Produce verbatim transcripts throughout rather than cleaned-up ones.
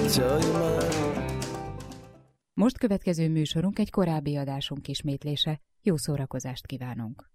Most következő műsorunk egy korábbi adásunk ismétlése. Jó szórakozást kívánunk!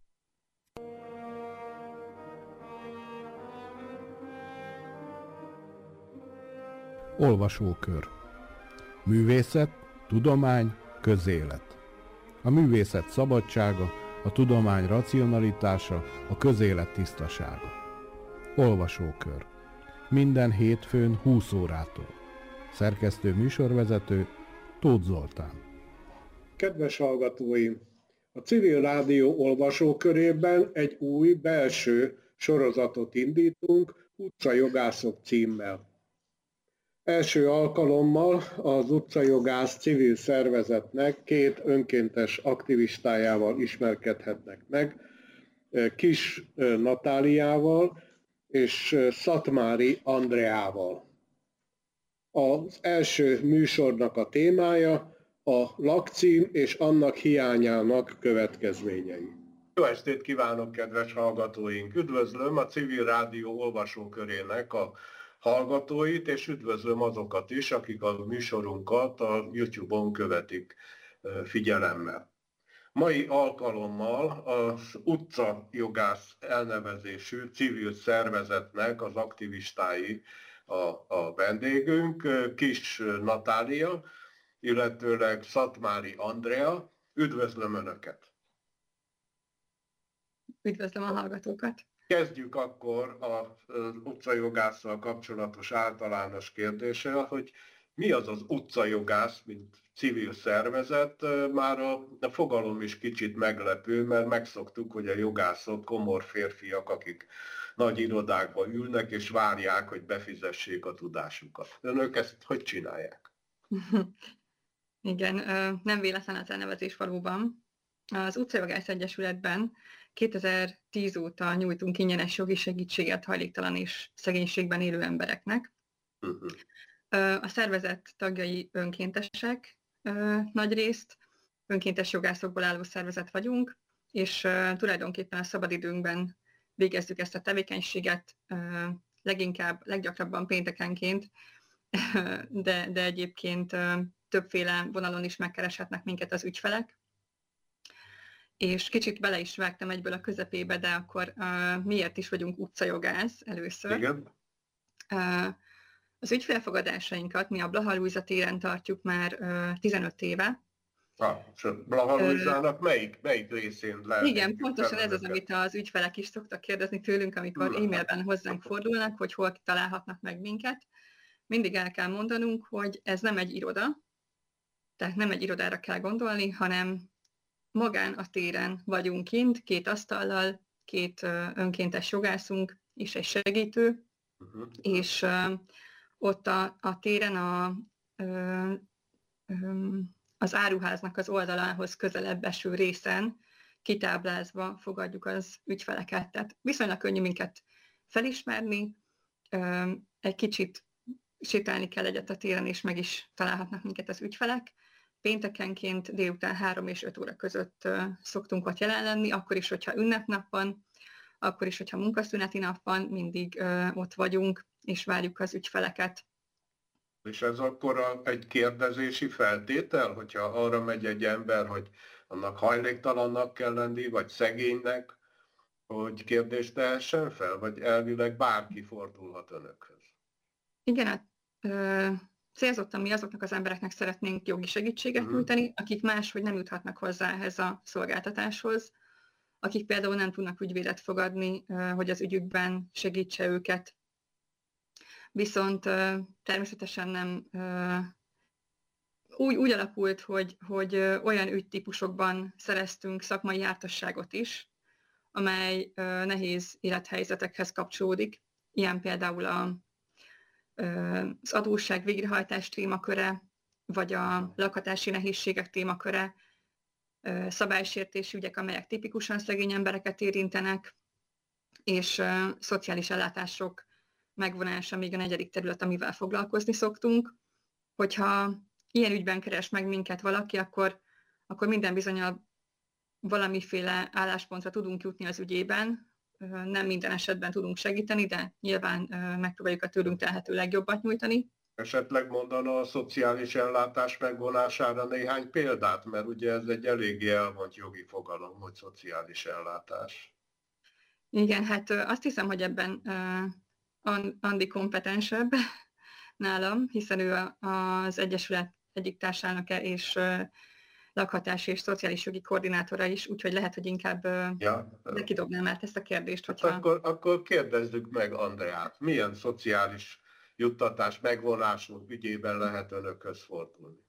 Olvasókör. Művészet, tudomány, közélet. A művészet szabadsága, a tudomány racionalitása, a közélet tisztasága. Olvasókör. Minden hétfőn húsz órától. Szerkesztő műsorvezető Tóth Zoltán. Kedves hallgatóim! A Civil Rádió olvasókörében egy új belső sorozatot indítunk, Utcajogászok címmel. Első alkalommal az Utcajogász civil szervezetnek két önkéntes aktivistájával ismerkedhetnek meg, Kis Natáliával és Szatmári Andreával. Az első műsornak a témája a lakcím és annak hiányának következményei. Jó estét kívánok, kedves hallgatóink! Üdvözlöm a Civil Rádió olvasókörének a hallgatóit, és üdvözlöm azokat is, akik a műsorunkat a YouTube-on követik figyelemmel. Mai alkalommal az Utcajogász elnevezésű civil szervezetnek az aktivistái a, a vendégünk, Kis Natália, illetőleg Szatmári Andrea. Üdvözlöm Önöket! Üdvözlöm a hallgatókat! Kezdjük akkor az utcajogásszal kapcsolatos általános kérdéssel, hogy mi az az utcajogász, mint civil szervezet. Már a, a fogalom is kicsit meglepő, mert megszoktuk, hogy a jogászok komor férfiak, akik nagy irodákba ülnek és várják, hogy befizessék a tudásukat. Önök ezt hogy csinálják? Igen, nem véletlen az elnevezés valóban. Az Utcajogász Egyesületben kétezer-tíz óta nyújtunk ingyenes jogi segítséget hajléktalan és szegénységben élő embereknek. Uh-huh. A szervezet tagjai önkéntesek nagyrészt, önkéntes jogászokból álló szervezet vagyunk, és tulajdonképpen a szabadidőnkben végezzük ezt a tevékenységet, leginkább, leggyakrabban péntekenként, de, de egyébként többféle vonalon is megkereshetnek minket az ügyfelek. És kicsit bele is vágtam egyből a közepébe, de akkor uh, miért is vagyunk utcajogász először? Igen. Uh, az ügyfélfogadásainkat mi a Blaha Lujza téren tartjuk már uh, tizenöt éve. Ah, és a Blaha Lujzának uh, melyik, melyik részén lehet? Igen, pontosan ez az, amit az ügyfelek is szoktak kérdezni tőlünk, amikor uh, e-mailben hozzánk fordulnak, hogy hol találhatnak meg minket. Mindig el kell mondanunk, hogy ez nem egy iroda, tehát nem egy irodára kell gondolni, hanem magán a téren vagyunk kint, két asztallal, két önkéntes jogászunk és egy segítő, uh-huh. és uh, ott a, a téren a, uh, um, az áruháznak az oldalához közelebb eső részen kitáblázva fogadjuk az ügyfeleket. Tehát viszonylag könnyű minket felismerni, um, egy kicsit sétálni kell egyet a téren, és meg is találhatnak minket az ügyfelek. Péntekenként délután három és öt óra között uh, szoktunk ott jelen lenni, akkor is, hogyha ünnepnap van, akkor is, hogyha munkaszüneti nap van, mindig uh, ott vagyunk, és várjuk az ügyfeleket. És ez akkor a, egy kérdezési feltétel, hogyha arra megy egy ember, hogy annak hajléktalannak kell lenni, vagy szegénynek, hogy kérdést tehessen fel, vagy elvileg bárki fordulhat Önökhöz? Igen, hát... Uh, Célzottan mi azoknak az embereknek szeretnénk jogi segítséget nyújtani, akik máshogy nem juthatnak hozzá ehhez a szolgáltatáshoz, akik például nem tudnak ügyvédet fogadni, hogy az ügyükben segítse őket. Viszont természetesen nem úgy, úgy alakult, hogy, hogy olyan ügytípusokban szereztünk szakmai jártasságot is, amely nehéz élethelyzetekhez kapcsolódik, ilyen például a az adósság végrehajtás témaköre, vagy a lakhatási nehézségek témaköre, szabálysértési ügyek, amelyek tipikusan szegény embereket érintenek, és szociális ellátások megvonása még a negyedik terület, amivel foglalkozni szoktunk. Hogyha ilyen ügyben keres meg minket valaki, akkor, akkor minden bizonnyal valamiféle álláspontra tudunk jutni az ügyében. Nem minden esetben tudunk segíteni, de nyilván megpróbáljuk a tőlünk telhető legjobbat nyújtani. Esetleg mondana a szociális ellátás megvonására néhány példát, mert ugye ez egy eléggé elvont jogi fogalom, hogy szociális ellátás. Igen, hát azt hiszem, hogy ebben uh, Andi kompetensebb nálam, hiszen ő az Egyesület egyik társelnöke és uh, lakhatási és szociális jogi koordinátora is, úgyhogy lehet, hogy inkább uh, ja. nekidobnám át ezt a kérdést. Hát hogyha... akkor, akkor kérdezzük meg Andreát, milyen szociális juttatás megvonásunk ügyében lehet önökhöz fordulni?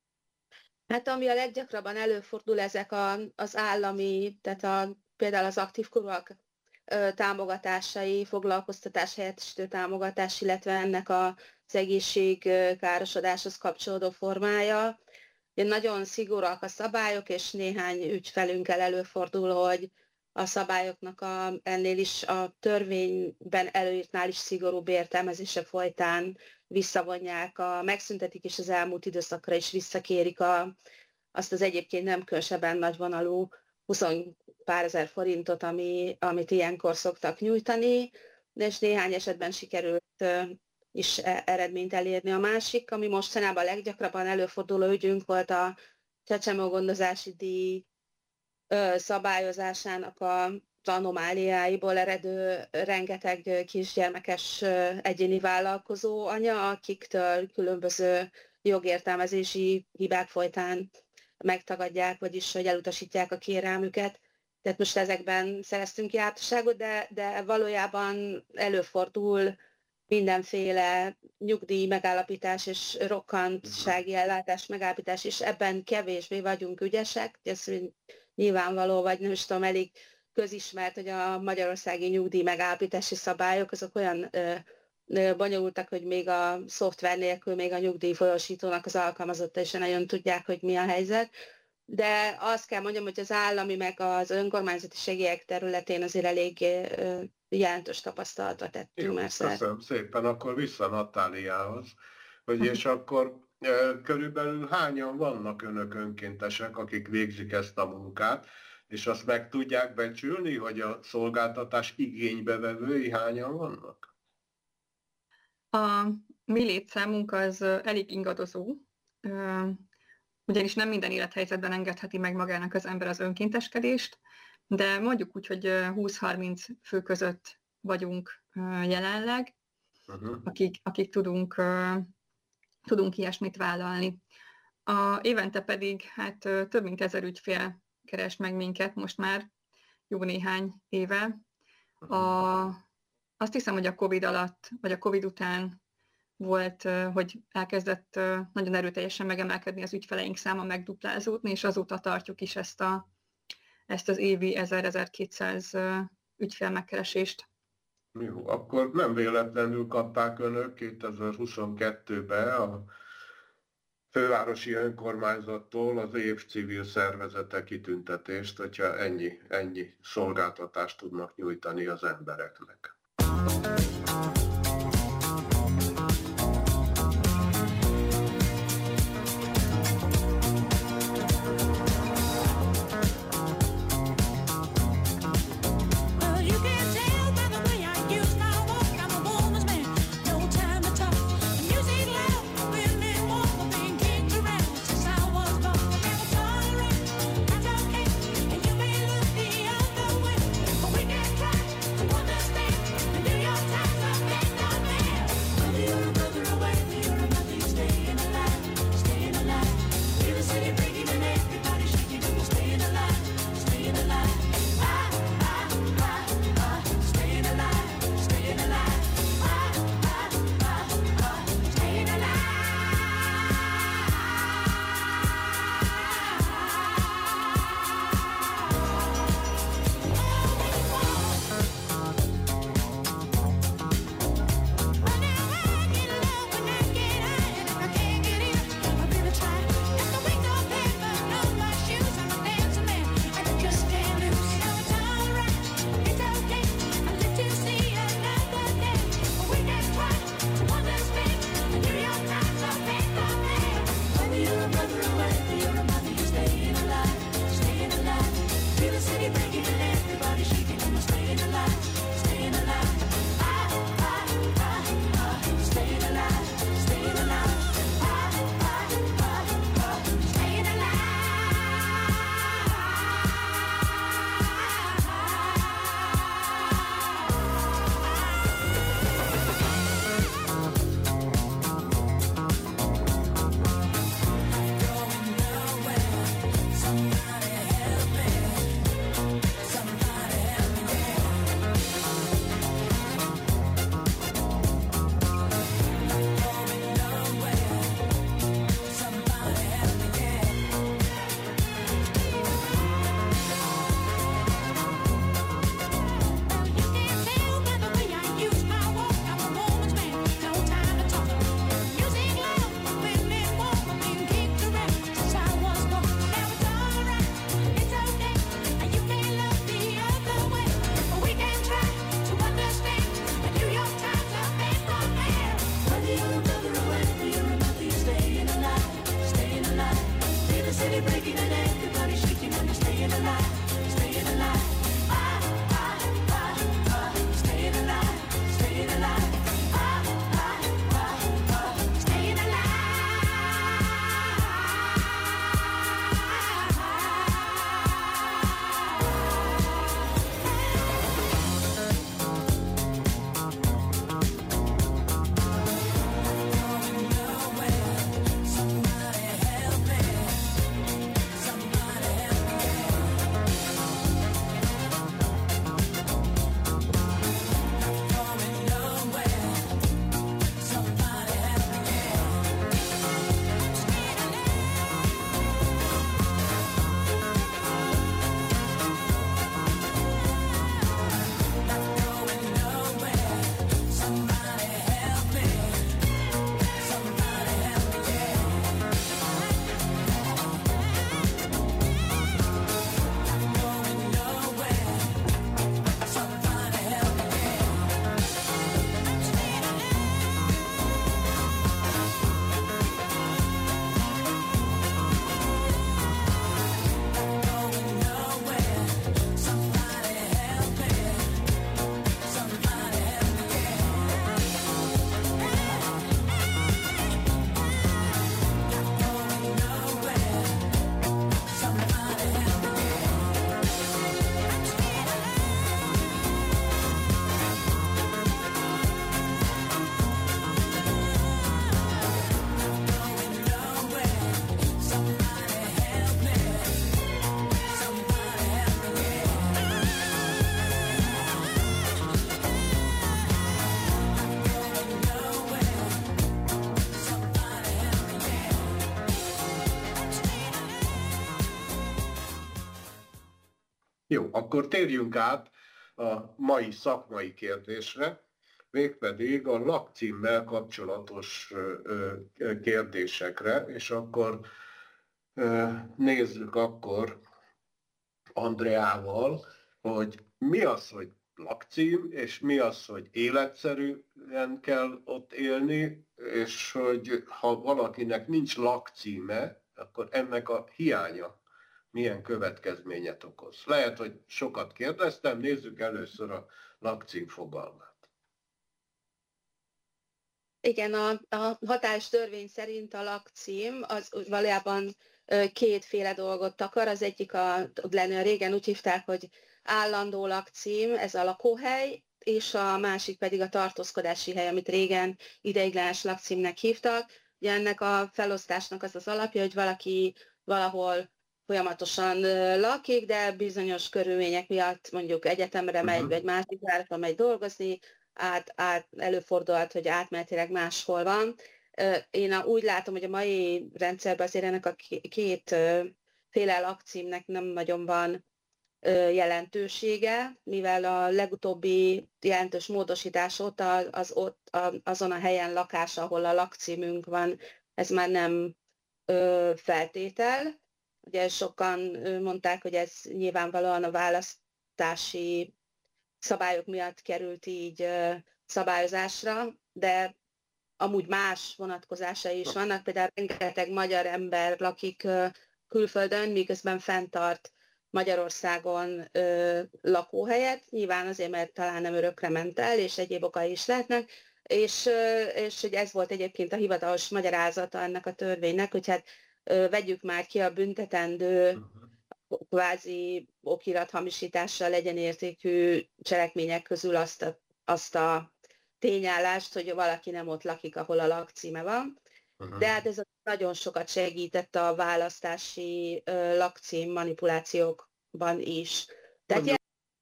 Hát ami a leggyakrabban előfordul, ezek a, az állami, tehát a, például az aktív korúak támogatásai, foglalkoztatás helyettesítő támogatás, illetve ennek az egészségkárosodáshoz kapcsolódó formája. Nagyon szigorúak a szabályok, és néhány ügyfelünkkel előfordul, hogy a szabályoknak a, ennél is a törvényben előírtnál is szigorúbb értelmezése folytán visszavonják, a, megszüntetik, és az elmúlt időszakra is visszakérik a, azt az egyébként nem különösebben nagyvonalú húsz pár ezer forintot, ami, amit ilyenkor szoktak nyújtani, és néhány esetben sikerült is eredményt elérni. A másik, ami mostanában leggyakrabban előforduló ügyünk volt, a csecsemőgondozási díj szabályozásának a anomáliáiból eredő rengeteg kisgyermekes egyéni vállalkozó anya, akiktől különböző jogértelmezési hibák folytán megtagadják, vagyis hogy elutasítják a kérelmüket. Tehát most ezekben szereztünk jártasságot, de, de valójában előfordul mindenféle nyugdíj megállapítás és rokkantsági ellátás megállapítás, és ebben kevésbé vagyunk ügyesek. Ez nyilvánvaló, vagy nem is tudom, elég közismert, hogy a magyarországi nyugdíj megállapítási szabályok azok olyan ö, ö, bonyolultak, hogy még a szoftver nélkül, még a nyugdíjfolyósítónak az alkalmazottai is nagyon tudják, hogy mi a helyzet. De azt kell mondjam, hogy az állami meg az önkormányzati segélyek területén azért elég ö, jelentős tapasztalatra tettünk. Jó, már köszönöm szépen, akkor vissza Natáliához, hogy és akkor e, körülbelül hányan vannak önök önkéntesek, akik végzik ezt a munkát, és azt meg tudják becsülni, hogy a szolgáltatás igénybevevői hányan vannak? A mi létszámunk az elég ingadozó, ugyanis nem minden élethelyzetben engedheti meg magának az ember az önkénteskedést, de mondjuk úgy, hogy húsz-harminc fő között vagyunk jelenleg, uh-huh. akik, akik tudunk, tudunk ilyesmit vállalni. A, évente pedig hát több mint ezer ügyfél keres meg minket most már jó néhány éve. A, azt hiszem, hogy a Covid alatt, vagy a Covid után volt, hogy elkezdett nagyon erőteljesen megemelkedni az ügyfeleink száma, megduplázódni, és azóta tartjuk is ezt, a, ezt az évi ezer-ezerkétszáz ügyfél megkeresést. Jó, akkor nem véletlenül kapták önök kétezer-huszonkettőben a fővárosi önkormányzattól az év civil szervezete kitüntetést, hogyha ennyi, ennyi szolgáltatást tudnak nyújtani az embereknek. Your time. Jó, akkor térjünk át a mai szakmai kérdésre, mégpedig a lakcímmel kapcsolatos kérdésekre, és akkor nézzük akkor Andreával, hogy mi az, hogy lakcím, és mi az, hogy életszerűen kell ott élni, és hogy ha valakinek nincs lakcíme, akkor ennek a hiánya milyen következményet okoz. Lehet, hogy sokat kérdeztem, nézzük először a lakcím fogalmát. Igen, a, a hatályos törvény szerint a lakcím az valójában kétféle dolgot takar. Az egyik a, lenne régen úgy hívták, hogy állandó lakcím, ez a lakóhely, és a másik pedig a tartózkodási hely, amit régen ideiglenes lakcímnek hívtak. Ugye ennek a felosztásnak az az alapja, hogy valaki valahol folyamatosan lakik, de bizonyos körülmények miatt mondjuk egyetemre megy, uh-huh. vagy másik városba megy dolgozni, át, át, előfordulhat, hogy átmenetileg máshol van. Én úgy látom, hogy a mai rendszerben azért ennek a két féle lakcímnek nem nagyon van jelentősége, mivel a legutóbbi jelentős módosítás óta az ott, azon a helyen lakás, ahol a lakcímünk van, ez már nem feltétel. Ugye sokan mondták, hogy ez nyilvánvalóan a választási szabályok miatt került így szabályozásra, de amúgy más vonatkozásai is vannak, például rengeteg magyar ember lakik külföldön, miközben fenntart Magyarországon ö, lakóhelyet, nyilván azért, mert talán nem örökre ment el, és egyéb okai is lehetnek, és, ö, és hogy ez volt egyébként a hivatalos magyarázata ennek a törvénynek, hogy hát ö, vegyük már ki a büntetendő kvázi okirathamisítással egyenértékű cselekmények közül azt a, azt a tényállást, hogy valaki nem ott lakik, ahol a lakcíme van. Uh-huh. De hát ez nagyon sokat segített a választási uh, lakcím manipulációkban is. Tehát jel...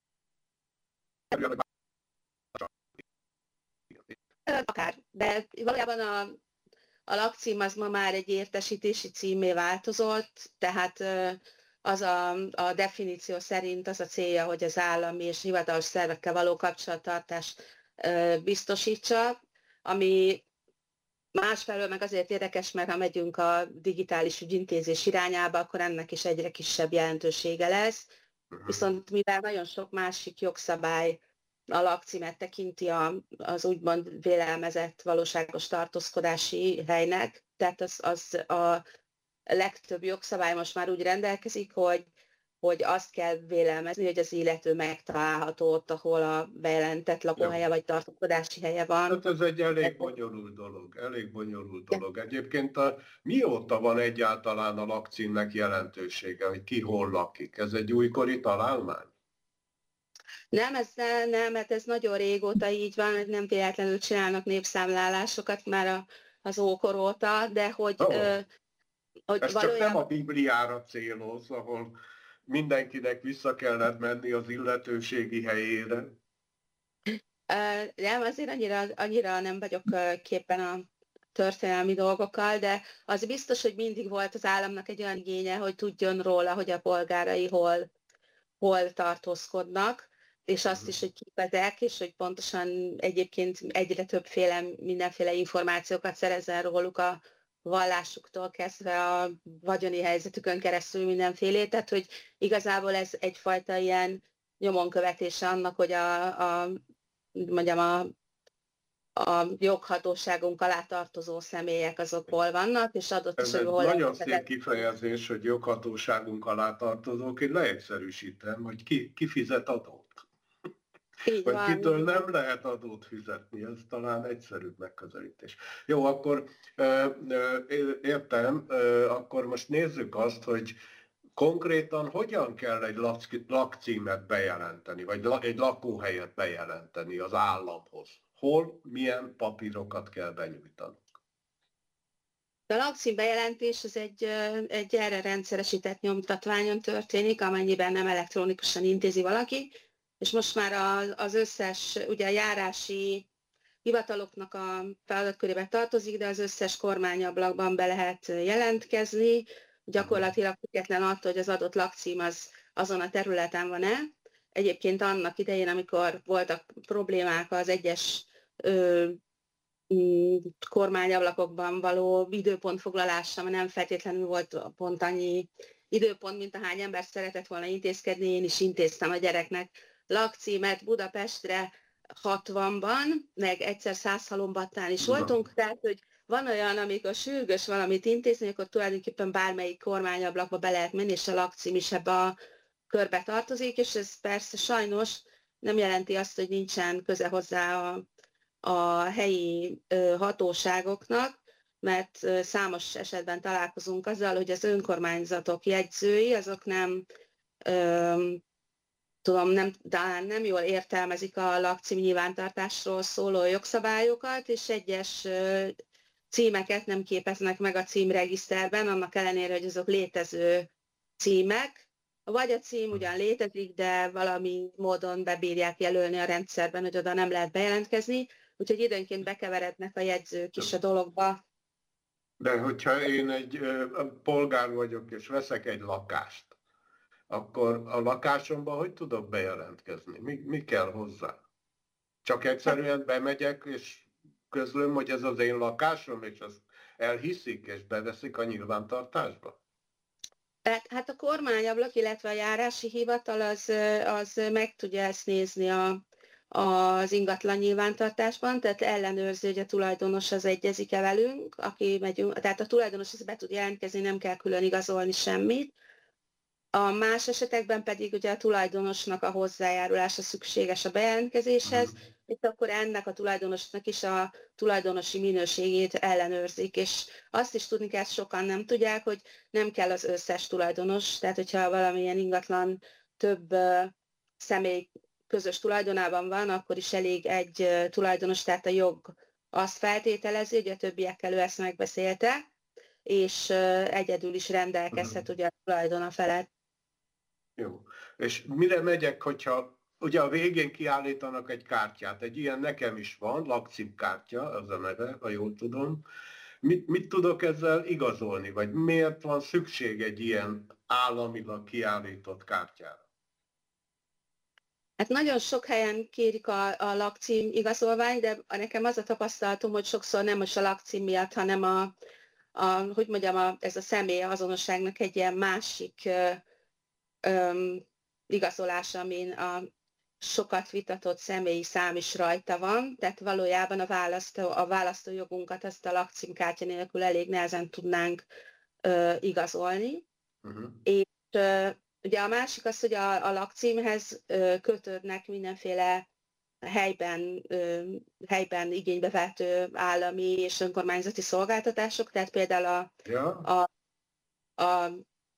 Akár, de valójában a, a lakcím az ma már egy értesítési címmé változott, tehát uh, az a, a definíció szerint az a célja, hogy az állami és hivatalos szervekkel való kapcsolattartást uh, biztosítsa, ami másfelől meg azért érdekes, mert ha megyünk a digitális ügyintézés irányába, akkor ennek is egyre kisebb jelentősége lesz. Viszont mivel nagyon sok másik jogszabály a lakcímet tekinti a, az úgymond vélelmezett valóságos tartózkodási helynek, tehát az, az a legtöbb jogszabály most már úgy rendelkezik, hogy hogy azt kell vélelmezni, hogy az illető megtalálható ott, ahol a bejelentett lakóhelye vagy tartózkodási helye van. Hát ez egy elég bonyolult dolog, elég bonyolult dolog. Egyébként a, mióta van egyáltalán a lakcímnek jelentősége, hogy ki hol lakik? Ez egy újkori találmány? Nem, ez nem, mert ez nagyon régóta így van, hogy nem véletlenül csinálnak népszámlálásokat már a, az ókor óta, de hogy... Oh. Ö, hogy ez valójában... csak nem a Bibliára céloz, ahol mindenkinek vissza kellett menni az illetőségi helyére? Uh, nem, azért annyira, annyira nem vagyok uh, képen a történelmi dolgokkal, de az biztos, hogy mindig volt az államnak egy olyan igénye, hogy tudjon róla, hogy a polgárai hol, hol tartózkodnak, és azt is, hogy kik ezek, és hogy pontosan egyébként egyre többféle, mindenféle információkat szerezzen róluk a vallásuktól kezdve a vagyoni helyzetükön keresztül mindenfélét, tehát hogy igazából ez egyfajta ilyen nyomonkövetése annak, hogy a, a, mondjam, a, a joghatóságunk alá tartozó személyek azok hol vannak, és adott is, hogy hol... Ez nagyon szép kifejezés, hogy joghatóságunk alá tartozók, én leegyszerűsítem, hogy ki, ki fizet adót. Így vagy van. Kitől nem lehet adót fizetni, ez talán egyszerűbb megközelítés. Jó, akkor értem, akkor most nézzük azt, hogy konkrétan hogyan kell egy lakcímet bejelenteni, vagy egy lakóhelyet bejelenteni az államhoz. Hol, milyen papírokat kell benyújtani? A lakcím bejelentés az egy, egy erre rendszeresített nyomtatványon történik, amennyiben nem elektronikusan intézi valaki, és most már az összes, ugye a járási hivataloknak a feladatkörébe tartozik, de az összes kormányablakban be lehet jelentkezni, gyakorlatilag független attól, hogy az adott lakcím az azon a területen van-e. Egyébként annak idején, amikor voltak problémák az egyes ö, kormányablakokban való időpontfoglalása, mert nem feltétlenül volt pont annyi időpont, mint ahány ember szeretett volna intézkedni. Én is intéztem a gyereknek lakcímet Budapestre hatvanban, meg egyszer Százhalombattán is voltunk, tehát hogy van olyan, amikor sürgős valamit intézni, akkor tulajdonképpen bármelyik kormányablakba be lehet menni, és a lakcím is ebbe a körbe tartozik, és ez persze sajnos nem jelenti azt, hogy nincsen köze hozzá a, a helyi hatóságoknak, mert számos esetben találkozunk azzal, hogy az önkormányzatok jegyzői, azok nem, öm, tudom, nem, talán nem jól értelmezik a lakcím nyilvántartásról szóló jogszabályokat, és egyes címeket nem képeznek meg a címregiszterben, annak ellenére, hogy azok létező címek, vagy a cím ugyan létezik, de valami módon bebírják jelölni a rendszerben, hogy oda nem lehet bejelentkezni, úgyhogy időnként bekeverednek a jegyzők is a dologba. De hogyha én egy polgár vagyok, és veszek egy lakást, akkor a lakásomban hogy tudok bejelentkezni? Mi, mi kell hozzá? Csak egyszerűen bemegyek, és közlöm, hogy ez az én lakásom, és azt elhiszik, és beveszik a nyilvántartásba? Hát a kormányablak, illetve a járási hivatal az, az meg tudja ezt nézni a, az ingatlan nyilvántartásban, tehát ellenőrzi, hogy a tulajdonos az egyezik-e velünk, aki megyünk, tehát a tulajdonos az be tud jelentkezni, nem kell külön igazolni semmit. A más esetekben pedig ugye a tulajdonosnak a hozzájárulása szükséges a bejelentkezéshez, mm. és akkor ennek a tulajdonosnak is a tulajdonosi minőségét ellenőrzik, és azt is tudni kell, sokan nem tudják, hogy nem kell az összes tulajdonos, tehát hogyha valamilyen ingatlan több uh, személy közös tulajdonában van, akkor is elég egy uh, tulajdonos, tehát a jog azt feltételezi, hogy a többiekkel ő ezt megbeszélte, és uh, egyedül is rendelkezhet mm. ugye a tulajdona felett. Jó. És mire megyek, hogyha ugye a végén kiállítanak egy kártyát, egy ilyen nekem is van, lakcímkártya, az a neve, ha jól tudom. Mit, mit tudok ezzel igazolni, vagy miért van szükség egy ilyen államilag kiállított kártyára? Hát nagyon sok helyen kérik a, a lakcím igazolvány, de nekem az a tapasztalatom, hogy sokszor nem most a lakcím miatt, hanem a, a hogy mondjam, a, ez a személy azonosságnak egy ilyen másik Öm, igazolás, amin a sokat vitatott személyi szám is rajta van, tehát valójában a, választó, a választójogunkat ezt a lakcímkártya nélkül elég nehezen tudnánk ö, igazolni. Uh-huh. És ö, ugye a másik az, hogy a, a lakcímhez ö, kötődnek mindenféle helyben, ö, helyben igénybe vehető állami és önkormányzati szolgáltatások, tehát például a, ja. a, a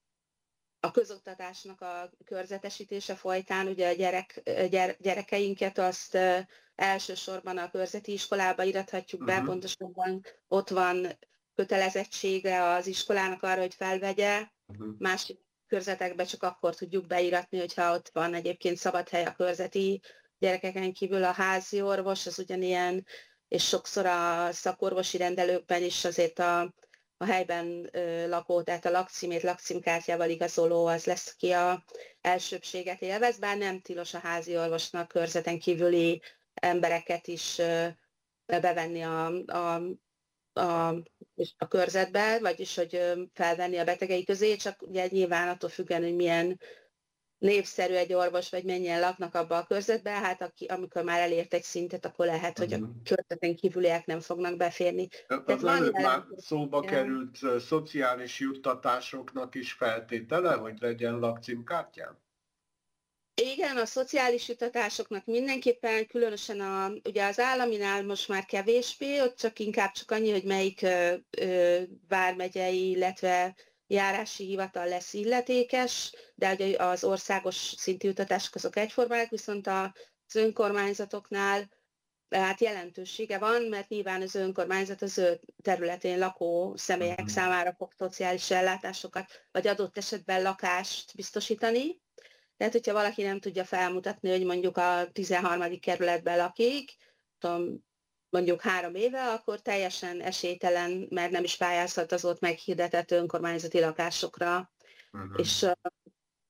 A közoktatásnak a körzetesítése folytán ugye a gyerek, gyere, gyerekeinket azt elsősorban a körzeti iskolába irathatjuk be, uh-huh. pontosabban ott van kötelezettsége az iskolának arra, hogy felvegye, uh-huh. másik körzetekbe csak akkor tudjuk beiratni, hogyha ott van egyébként szabad hely a körzeti gyerekeken kívül. A házi orvos az ugyanilyen, és sokszor a szakorvosi rendelőkben is azért a a helyben ö, lakó, tehát a lakcímét lakcímkártyával igazoló az lesz, ki a elsőbbséget élvez, bár nem tilos a házi orvosnak körzeten kívüli embereket is ö, bevenni a, a, a, a körzetbe, vagyis hogy ö, felvenni a betegei közé, csak ugye nyilván attól függően, hogy milyen népszerű egy orvos, vagy mennyien laknak abba a körzetbe, hát aki, amikor már elért egy szintet, akkor lehet, hogy a körzeten kívüliek nem fognak beférni. Az előbb már szóba ja. került uh, szociális juttatásoknak is feltétele, hogy legyen lakcímkártyán? Igen, a szociális juttatásoknak mindenképpen, különösen a, ugye az államinál most már kevésbé, ott csak inkább csak annyi, hogy melyik ö, ö, vármegyei, illetve járási hivatal lesz illetékes, de az országos szintű jutatások azok egyformák, viszont az önkormányzatoknál hát jelentősége van, mert nyilván az önkormányzat az ő területén lakó személyek számára fog szociális ellátásokat, vagy adott esetben lakást biztosítani. Tehát, hogyha valaki nem tudja felmutatni, hogy mondjuk a tizenharmadik kerületben lakik, tudom, mondjuk három éve, akkor teljesen esélytelen, mert nem is pályázhat az ott meghirdetett önkormányzati lakásokra. Uh-huh. És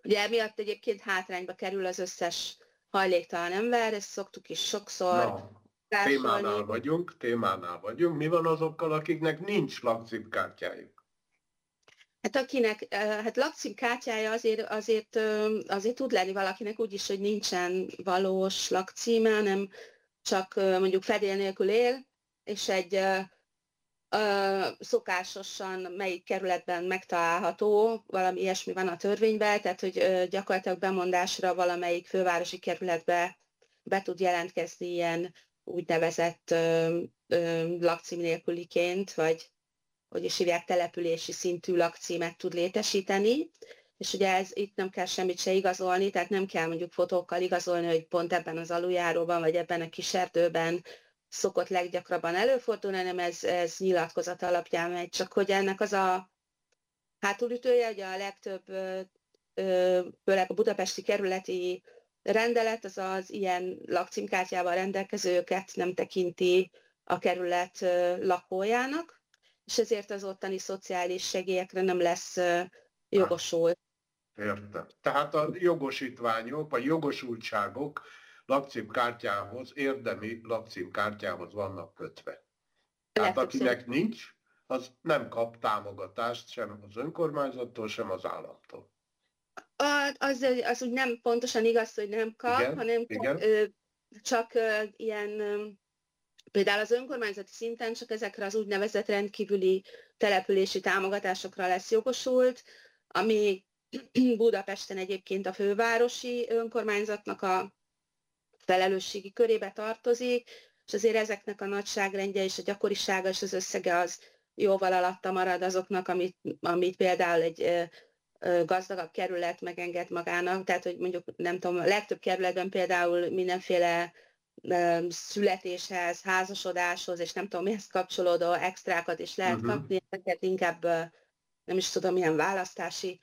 Ugye emiatt egyébként hátrányba kerül az összes hajléktalan ember, ezt szoktuk is sokszor Na, témánál vagyunk, témánál vagyunk. Mi van azokkal, akiknek nincs lakcímkártyájuk? Hát akinek, hát lakcímkártyája azért, azért, azért tud lenni valakinek úgyis, hogy nincsen valós lakcíme, hanem csak mondjuk fedél nélkül él, és egy szokásosan melyik kerületben megtalálható, valami ilyesmi van a törvényben, tehát hogy gyakorlatilag bemondásra valamelyik fővárosi kerületbe be tud jelentkezni ilyen úgynevezett lakcím nélküliként, vagy hogy is hívják, települési szintű lakcímet tud létesíteni, és ugye ez, itt nem kell semmit se igazolni, tehát nem kell mondjuk fotókkal igazolni, hogy pont ebben az aluljáróban, vagy ebben a kis erdőben szokott leggyakrabban előfordulni, hanem ez, ez nyilatkozat alapján megy, csak hogy ennek az a hátulütője, hogy a legtöbb, főleg a budapesti kerületi rendelet, az az ilyen lakcímkártyával rendelkezőket nem tekinti a kerület lakójának, és ezért az ottani szociális segélyekre nem lesz jogosult. Értem. Tehát a jogosítványok, vagy jogosultságok lakcímkártyához, érdemi lakcímkártyához vannak kötve. Tehát akinek nincs, az nem kap támogatást sem az önkormányzattól, sem az államtól. Az, az úgy nem pontosan igaz, hogy nem kap, igen, hanem igen. csak ilyen, például az önkormányzati szinten csak ezekre az úgynevezett rendkívüli települési támogatásokra lesz jogosult, ami Budapesten egyébként a fővárosi önkormányzatnak a felelősségi körébe tartozik, és azért ezeknek a nagyságrendje és a gyakorisága és az összege az jóval alatta marad azoknak, amit, amit például egy gazdagabb kerület megenged magának, tehát hogy mondjuk nem tudom, a legtöbb kerületben például mindenféle születéshez, házasodáshoz, és nem tudom mihez kapcsolódó extrákat is lehet uh-huh. kapni, ezeket inkább nem is tudom, milyen választási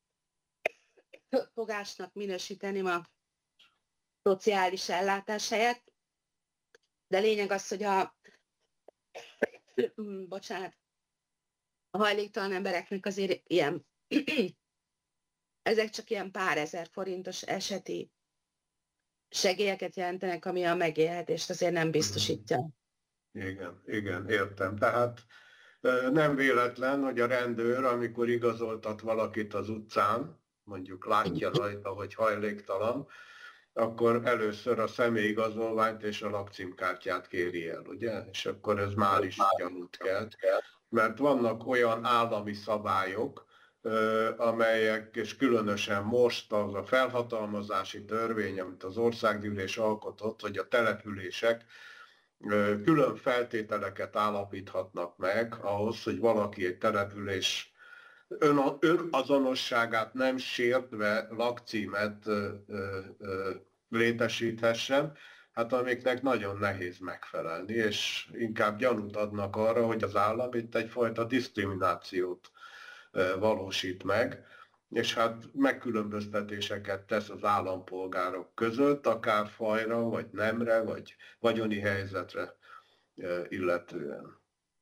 fogásnak minősíteni a szociális ellátás helyett. De lényeg az, hogy a bocsánat, a hajléktalan embereknek azért ilyen ezek csak ilyen pár ezer forintos eseti segélyeket jelentenek, ami a megélhetést azért nem biztosítja. Igen, igen, értem. Tehát nem véletlen, hogy a rendőr, amikor igazoltat valakit az utcán, mondjuk látja rajta, hogy hajléktalan, akkor először a személyigazolványt és a lakcímkártyát kéri el, ugye? És akkor ez már is gyanút kelt. Mert vannak olyan állami szabályok, amelyek, és különösen most az a felhatalmazási törvény, amit az országgyűlés alkotott, hogy a települések külön feltételeket állapíthatnak meg ahhoz, hogy valaki egy település ön, önazonosságát nem sértve lakcímet ö, ö, ö, létesíthessen, hát amiknek nagyon nehéz megfelelni, és inkább gyanút adnak arra, hogy az állam itt egyfajta diszkriminációt ö, valósít meg, és hát megkülönböztetéseket tesz az állampolgárok között, akár fajra, vagy nemre, vagy vagyoni helyzetre ö, illetően.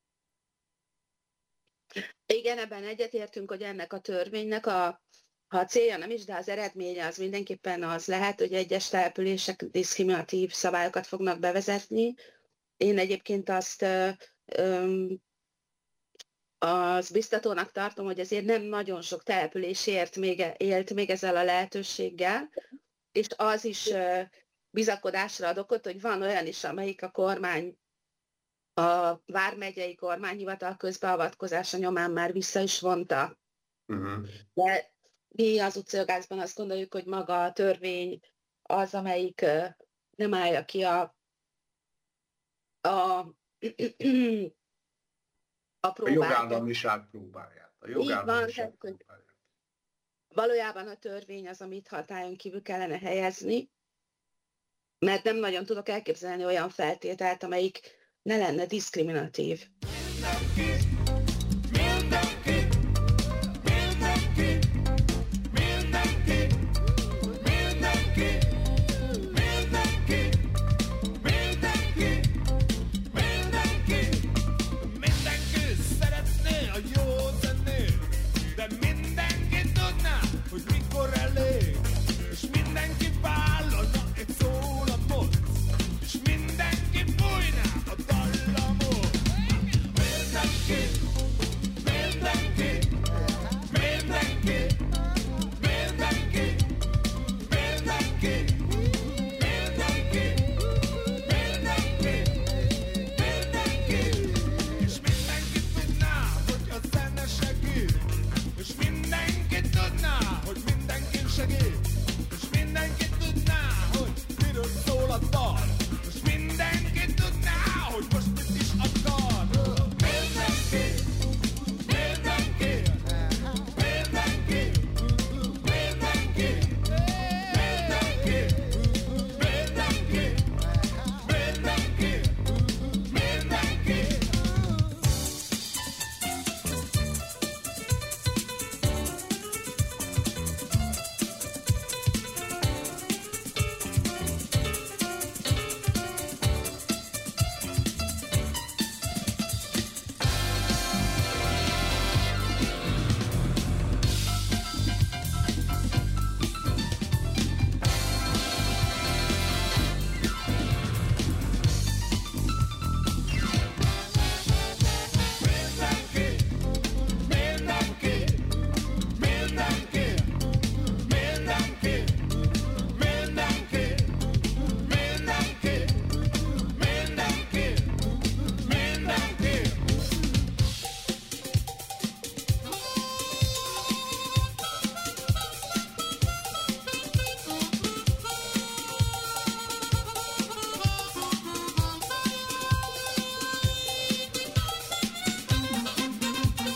Igen, ebben egyetértünk, hogy ennek a törvénynek a, ha a célja nem is, de az eredménye az mindenképpen az lehet, hogy egyes települések diszkriminatív szabályokat fognak bevezetni. Én egyébként azt ö, ö, az biztatónak tartom, hogy azért nem nagyon sok település ért még, élt még ezzel a lehetőséggel, és az is ö, bizakodásra ad okot, hogy van olyan is, amelyik a kormány a vármegyei kormányhivatal közbeavatkozása nyomán már vissza is vonta. Uh-huh. De mi az utcajogászban azt gondoljuk, hogy maga a törvény az, amelyik uh, nem állja ki a, a, a próbát. A jogállamiság próbáját. A jogállamiság van, próbáját. Valójában a törvény az, amit hatályon kívül kellene helyezni, mert nem nagyon tudok elképzelni olyan feltételt, amelyik ne lenne diszkriminatív.